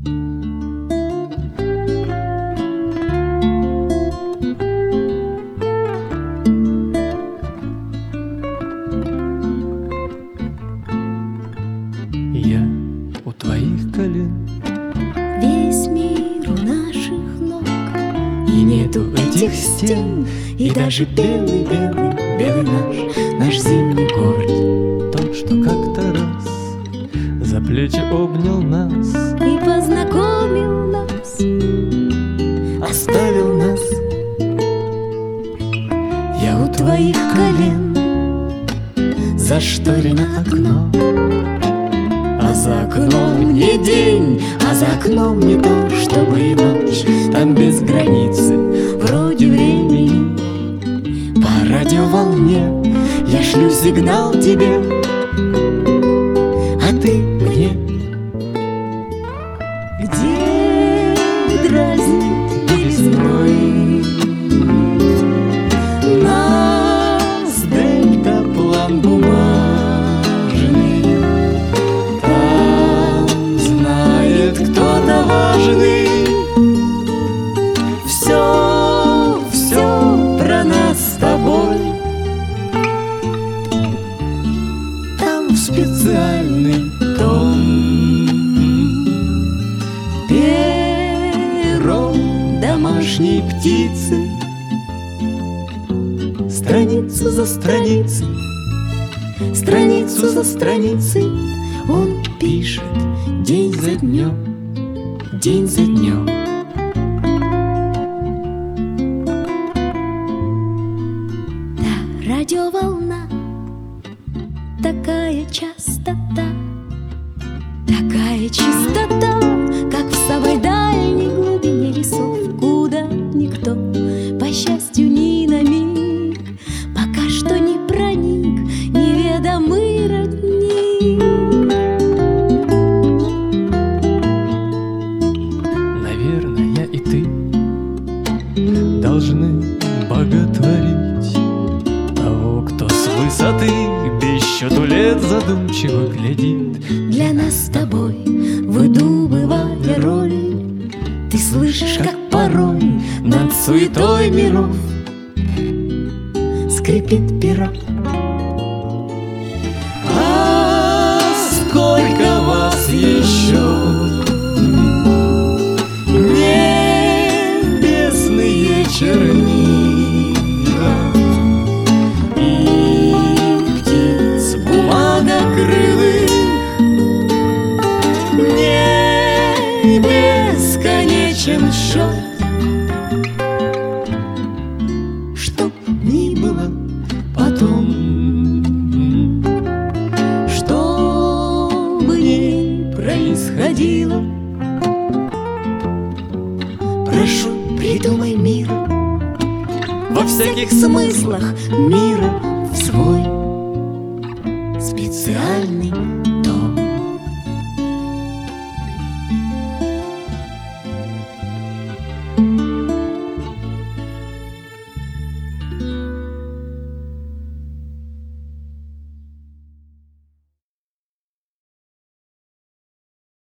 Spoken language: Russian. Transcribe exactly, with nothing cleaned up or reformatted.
Я у твоих колен, весь мир у наших ног, и нету этих стен, и даже белый-белый, белый наш, наш зимний город, тот, что как-то раз за плечи обнял нас и познакомил нас, оставил нас. Я у твоих колен, зашторено окно, а за окном не день, а за окном не то, чтобы и ночь. Там без границы, вроде времени. По радиоволне я шлю сигнал тебе, а ты мне. где дразнит белизной Нас дельтаплан бумажный, там знает кто-то важный. Все, все про нас с тобой. Там в специальный том перо домашней птицы, страницу за страницей, страницу за страницей он пишет день за днем, день за днем. Да, радиоволна, такая частота, такая чистота, как в самой дальней глубине лесов, куда никто, по счастью, ни на миг пока что не проник неведомый родник. Наверное, я и ты должны боготворить того, кто с высоты без счету лет задумчиво глядит. Для нас с тобой, выдумывая роль, ты слышишь, как порой Над суетой миров скрипит перо. А сколько вас еще, небесные чернила и птиц бумагокрылых, не бесконечен счет. Что ни было потом, что бы ни происходило, прошу, придумай мир во всяких смыслах мира в свой специальный